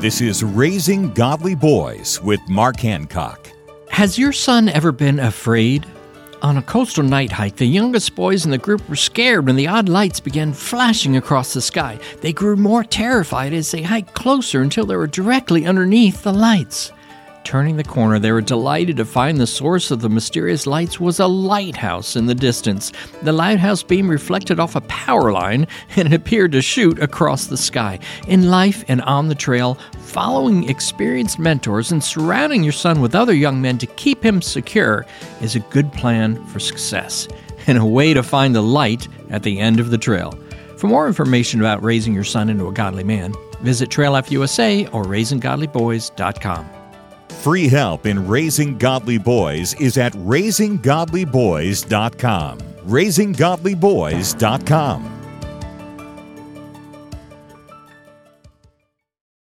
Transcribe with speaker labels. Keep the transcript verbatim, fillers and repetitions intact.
Speaker 1: This is Raising Godly Boys with Mark Hancock.
Speaker 2: Has your son ever been afraid? On a coastal night hike, the youngest boys in the group were scared when the odd lights began flashing across the sky. They grew more terrified as they hiked closer until they were directly underneath the lights. Turning the corner, they were delighted to find the source of the mysterious lights was a lighthouse in the distance. The lighthouse beam reflected off a power line and it appeared to shoot across the sky. In life and on the trail, following experienced mentors and surrounding your son with other young men to keep him secure is a good plan for success and a way to find the light at the end of the trail. For more information about raising your son into a godly man, visit Trail F U S A or raising godly boys dot com.
Speaker 1: Free help in raising godly boys is at raising godly boys dot com. raising godly boys dot com.